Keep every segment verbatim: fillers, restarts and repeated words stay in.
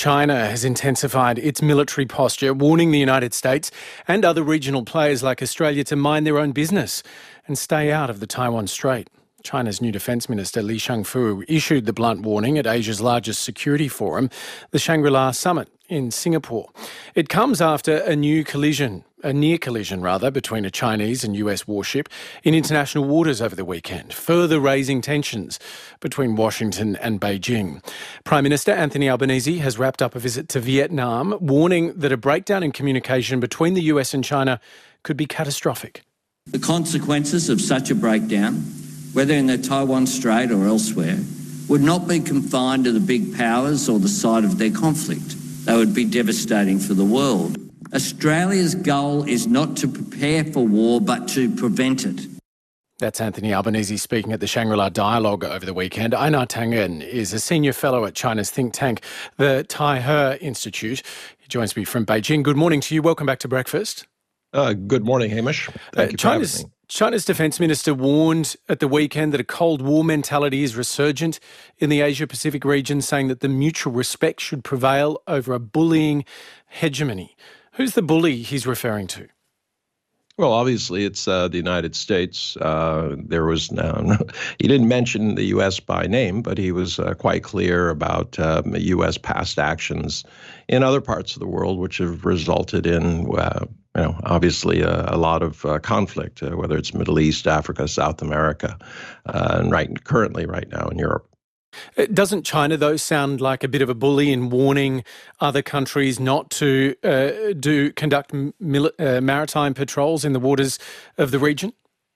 China has intensified its military posture, warning the United States and other regional players like Australia to mind their own business and stay out of the Taiwan Strait. China's new Defence Minister Li Shangfu issued the blunt warning at Asia's largest security forum, the Shangri-La Summit in Singapore. It comes after a new collision, a near collision rather, between a Chinese and U S warship in international waters over the weekend, further raising tensions between Washington and Beijing. Prime Minister Anthony Albanese has wrapped up a visit to Vietnam, warning that a breakdown in communication between the U S and China could be catastrophic. The consequences of such a breakdown, whether in the Taiwan Strait or elsewhere, would not be confined to the big powers or the site of their conflict. They would be devastating for the world. Australia's goal is not to prepare for war, but to prevent it. That's Anthony Albanese speaking at the Shangri-La Dialogue over the weekend. Einar Tangen is a senior fellow at China's think tank, the Tai-He Institute. He joins me from Beijing. Good morning to you. Welcome back to Breakfast. Uh, good morning, Hamish. Thank uh, you for China's, having me. China's Defence Minister warned at the weekend that a Cold War mentality is resurgent in the Asia-Pacific region, saying that the mutual respect should prevail over a bullying hegemony. Who's the bully he's referring to? Well, obviously, it's uh, the United States. Uh, there was no, he didn't mention the U S by name, but he was uh, quite clear about um, U S past actions in other parts of the world, which have resulted in, uh, you know, obviously a, a lot of uh, conflict, uh, whether it's Middle East, Africa, South America, uh, and right currently right now in Europe. Doesn't China, though, sound like a bit of a bully in warning other countries not to uh, do conduct mil- uh, maritime patrols in the waters of the region?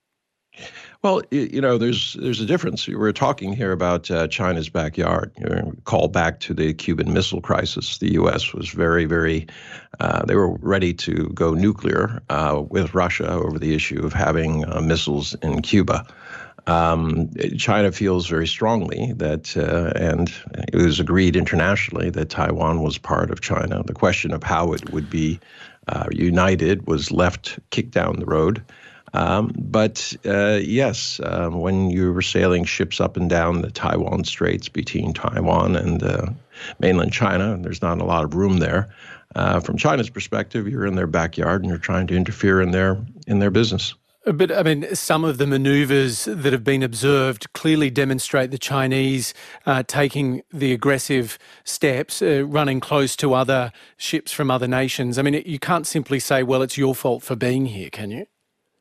Well, you know, there's there's a difference. We're talking here about uh, China's backyard. You know, call back to the Cuban Missile Crisis. The U S was very, very, uh, they were ready to go nuclear uh, with Russia over the issue of having uh, missiles in Cuba. Um, China feels very strongly that, uh, and it was agreed internationally, that Taiwan was part of China. The question of how it would be uh, united was left, kicked down the road. Um, but uh, yes, uh, when you were sailing ships up and down the Taiwan Straits between Taiwan and uh, mainland China, there's not a lot of room there. Uh, from China's perspective, you're in their backyard and you're trying to interfere in their in their business. But, I mean, some of the manoeuvres that have been observed clearly demonstrate the Chinese uh, taking the aggressive steps, uh, running close to other ships from other nations. I mean, you can't simply say, well, it's your fault for being here, can you?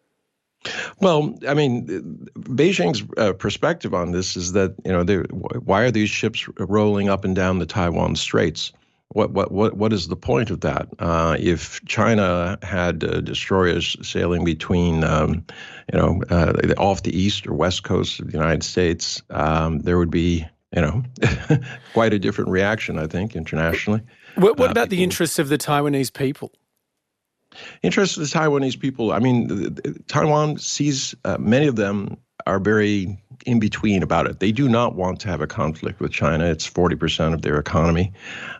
Well, I mean, Beijing's uh, perspective on this is that, you know, why are these ships rolling up and down the Taiwan Straits? What what what what is the point of that? Uh, if China had uh, destroyers sailing between, um, you know, uh, off the east or west coast of the United States, um, there would be, you know, quite a different reaction, I think, internationally. What, what uh, about people, the interests of the Taiwanese people? Interests of the Taiwanese people. I mean, Taiwan sees uh, many of them are very in between about it. They do not want to have a conflict with China. It's forty percent of their economy.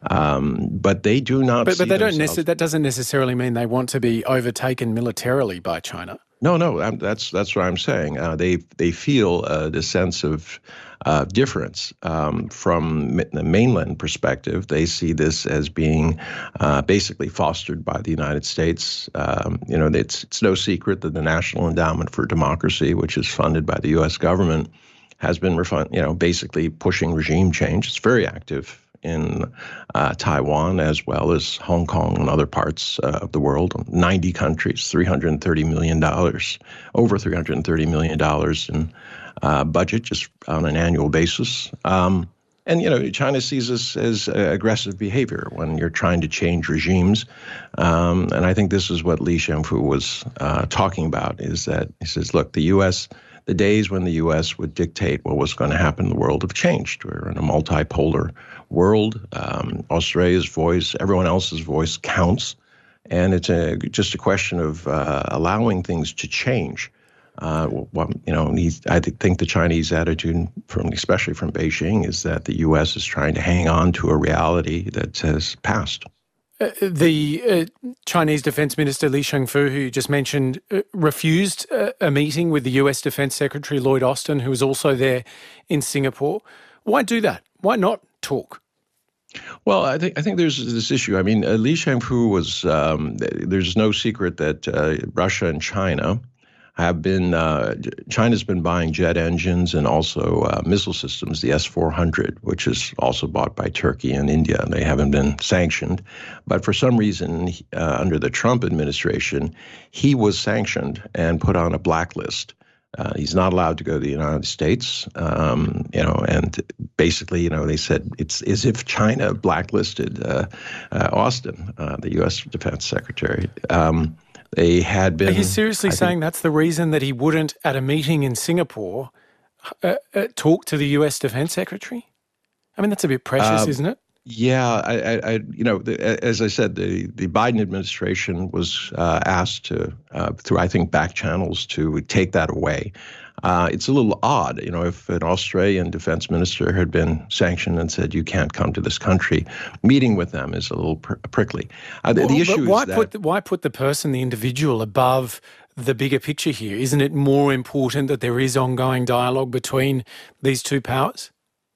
Um, but they do not But, see but they don't themselves... necess- that doesn't necessarily mean they want to be overtaken militarily by China. No, no, I'm, that's that's what I'm saying. Uh, they they feel uh, the sense of uh, difference um, from the mainland perspective. They see this as being uh, basically fostered by the United States. Um, you know, it's it's no secret that the National Endowment for Democracy, which is funded by the U S government, has been refund, you know, basically pushing regime change. It's very active in uh, Taiwan as well as Hong Kong and other parts uh, of the world. ninety countries, three hundred thirty million dollars, over three hundred thirty million dollars in uh, budget just on an annual basis. Um, and, you know, China sees this as uh, aggressive behavior when you're trying to change regimes. Um, and I think this is what Li Shangfu was uh, talking about, is that he says, look, the U S, the days when the U S would dictate what was going to happen in the world have changed. We're in a multipolar world. Um, Australia's voice, everyone else's voice counts. And it's a, just a question of uh, allowing things to change. Uh, well, you know, I think the Chinese attitude, from especially from Beijing, is that the U S is trying to hang on to a reality that has passed. Uh, the uh, Chinese Defence Minister Li Shangfu, who you just mentioned, uh, refused uh, a meeting with the U S Defence Secretary Lloyd Austin, who was also there in Singapore. Why do that? Why not talk? Well, I think I think there's this issue. I mean, uh, Li Shangfu was. Um, there's no secret that uh, Russia and China have been. Uh, China's been buying jet engines and also uh, missile systems, the S four hundred, which is also bought by Turkey and India. They haven't been sanctioned, but for some reason, uh, under the Trump administration, he was sanctioned and put on a blacklist. Uh, he's not allowed to go to the United States, um, you know, and basically, you know, they said it's as if China blacklisted uh, uh, Austin, uh, the U S Defense Secretary. Um, they had been. Are you seriously I saying think, that's the reason that he wouldn't, at a meeting in Singapore, uh, uh, talk to the U S Defense Secretary? I mean, that's a bit precious, um, isn't it? Yeah, I, I, I you know, the, as I said, the, the Biden administration was uh, asked to, uh, through I think back channels, to take that away. Uh, it's a little odd, you know, if an Australian defense minister had been sanctioned and said you can't come to this country, meeting with them is a little pr- prickly. Uh, the, well, the issue but why is that put the, why put the person, the individual, above the bigger picture here? Isn't it more important that there is ongoing dialogue between these two powers?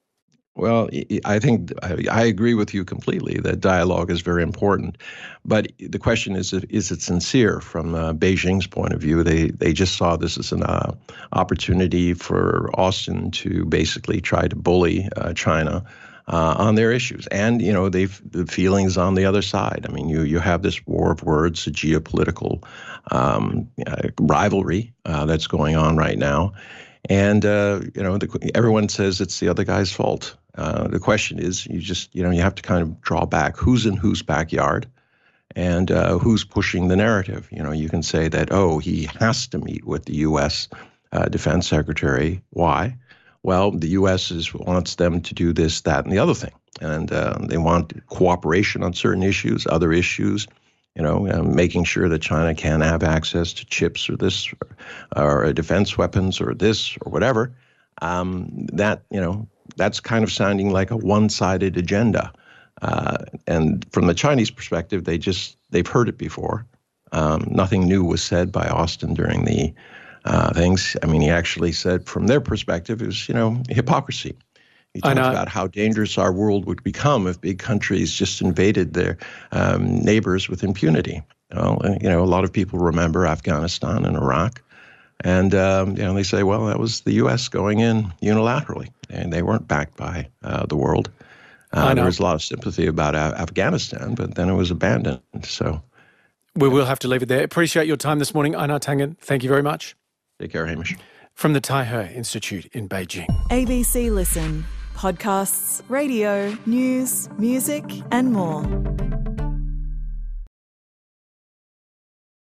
Well, I think I agree with you completely that dialogue is very important. But the question is, is it sincere from uh, Beijing's point of view? They they just saw this as an uh, opportunity for Austin to basically try to bully uh, China uh, on their issues. And, you know, they've the feelings on the other side. I mean, you, you have this war of words, a geopolitical um, uh, rivalry uh, that's going on right now. And, uh, you know, the, everyone says it's the other guy's fault. Uh, the question is, you just, you know, you have to kind of draw back who's in whose backyard and uh, who's pushing the narrative. You know, you can say that, oh, he has to meet with the U S uh, Defense Secretary. Why? Well, the U S is, wants them to do this, that, and the other thing. And uh, they want cooperation on certain issues, other issues. You know, uh, making sure that China can have access to chips or this, or, or defense weapons or this or whatever. Um, that, you know, that's kind of sounding like a one-sided agenda. Uh, and from the Chinese perspective, they just, they've heard it before. Um, nothing new was said by Austin during the uh, things. I mean, he actually said from their perspective, it was, you know, hypocrisy. He talked about how dangerous our world would become if big countries just invaded their um, neighbors with impunity. Well, you know, a lot of people remember Afghanistan and Iraq. And, um, you know, they say, well, that was the U S going in unilaterally, and they weren't backed by uh, the world. Uh, there was a lot of sympathy about uh, Afghanistan, but then it was abandoned. So we will have to leave it there. Appreciate your time this morning, Einar Tangen. Thank you very much. Take care, Hamish. From the Taihe Institute in Beijing. A B C Listen. Podcasts, radio, news, music and more.